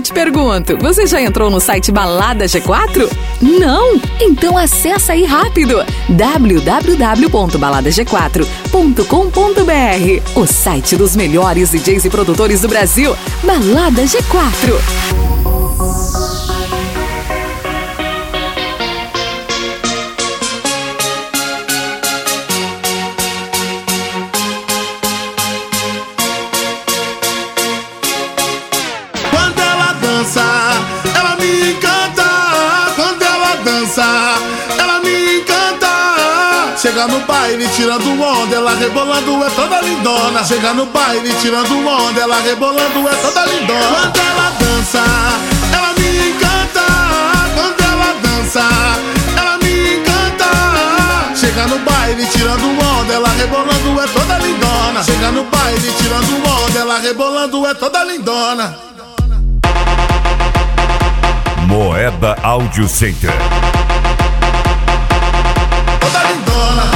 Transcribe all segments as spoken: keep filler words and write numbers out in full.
te pergunto, você já entrou no site Balada G quatro? Não? Então acessa aí rápido, w w w ponto balada g quatro ponto com ponto b r, o site dos melhores D Js e produtores do Brasil, Balada G quatro. Ela me encanta, quando ela dança, ela me encanta. Chega no baile tirando onda, ela rebolando é toda lindona. Chega no baile tirando onda, ela rebolando é toda lindona. Quando ela dança, ela me encanta, quando ela dança, ela me encanta. Chega no baile tirando onda, ela rebolando é toda lindona. Chega no baile tirando onda, ela rebolando é toda lindona. Moeda Audio Center. Toda lindona.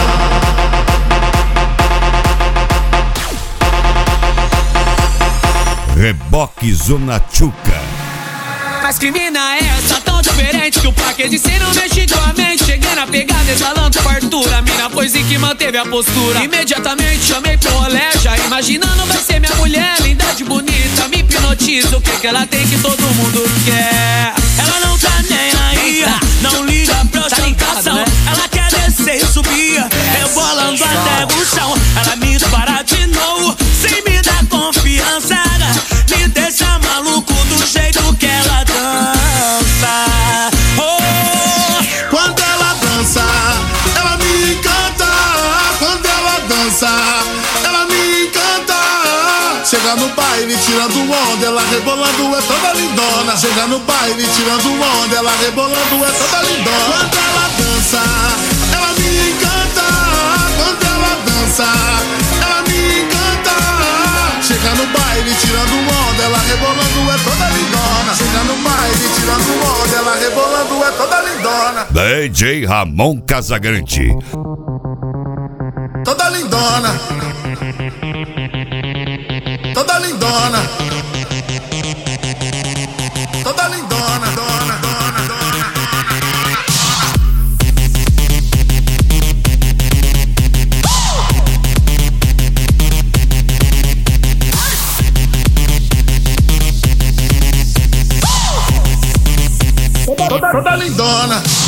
Reboque Zona Chuca. Mas que mina é essa tão diferente que o plaquê de cê não mexe com a mente. Cheguei na pegada, exalando fartura. Mina foi sim que manteve a postura. Imediatamente chamei pro rolé, já imaginando vai ser minha mulher. Linda de bonita, me hipnotiza. O que que ela tem que todo mundo quer? Ela não tá nem aí, não liga pra ostentação, né? Ela quer descer e subir, rebolando até o chão. Ela me dispara de novo, sem me dar confiança. Me deixa maluco do jeito que ela dança. Oh! Quando ela dança, ela me encanta. Quando ela dança, ela me encanta. Chega no baile tirando onda, ela rebolando é toda lindona. Chega no baile tirando onda, ela rebolando é toda lindona. Quando ela dança, ela me encanta. Quando ela dança, ela me encanta. Chega no baile tirando onda, ela rebolando é toda lindona. Chega no baile tirando onda, ela rebolando é toda lindona. D J Ramon Casagrande. Toda lindona. Toda lindona. Toda lindona, dona, dona, dona. Toda, toda lindona.